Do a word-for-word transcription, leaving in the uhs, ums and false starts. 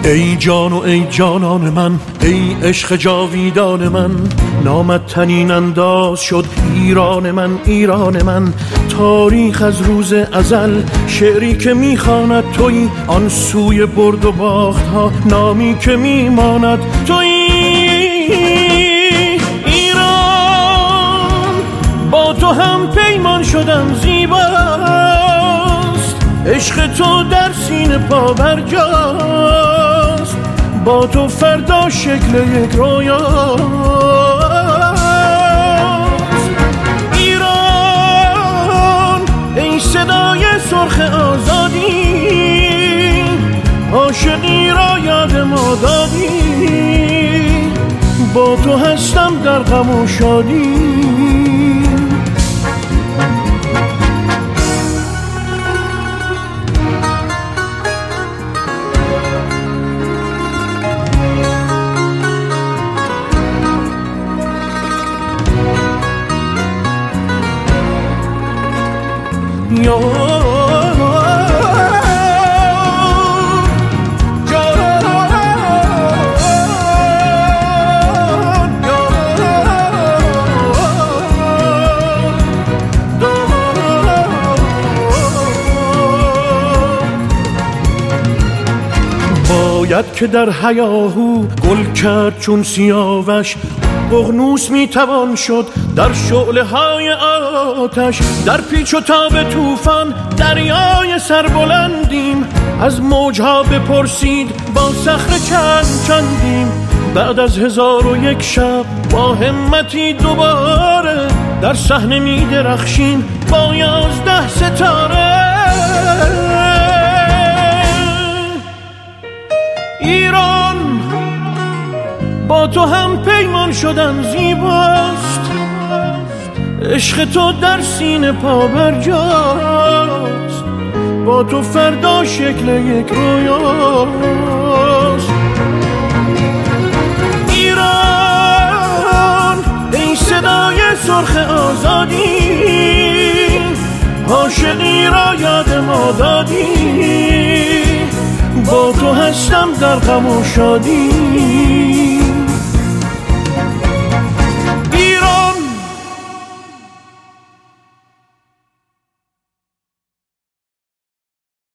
ای جان و ای جانان من، ای عشق جاویدان من، نامت تنین انداز شد ایران من، ایران من. تاریخ از روز ازل شعری که میخواند تویی، آن سوی برد و باخت ها نامی که میماند تویی. ایران با تو هم پیمان شدم زیباست، عشق تو در سینه پا برجاست، با تو فردا شکل یک رویاست. ایران ای صدای سرخ آزادی، عاشقی را یاد ما دادی، با تو هستم در غم و شادی. یا باید که در هیاهو گل کرد چون سیاوش، ققنوس میتوان شد در شعله های آتش. در پیچ و تاب طوفان دریای سربلندیم، از موجها بپرسید با صخره چند چندیم. بعد از هزار و یک شب با همتی دوباره، در صحنه میدرخشیم با یازده ستاره. ایران با تو هم پیمان شدم زیباست، عشق تو در سینه پا برجاست، با تو فردا شکل یک رویاست. ایران ای صدای سرخ آزادی، عاشقی را یاد ما دادی، با تو هستم در غم و شادی.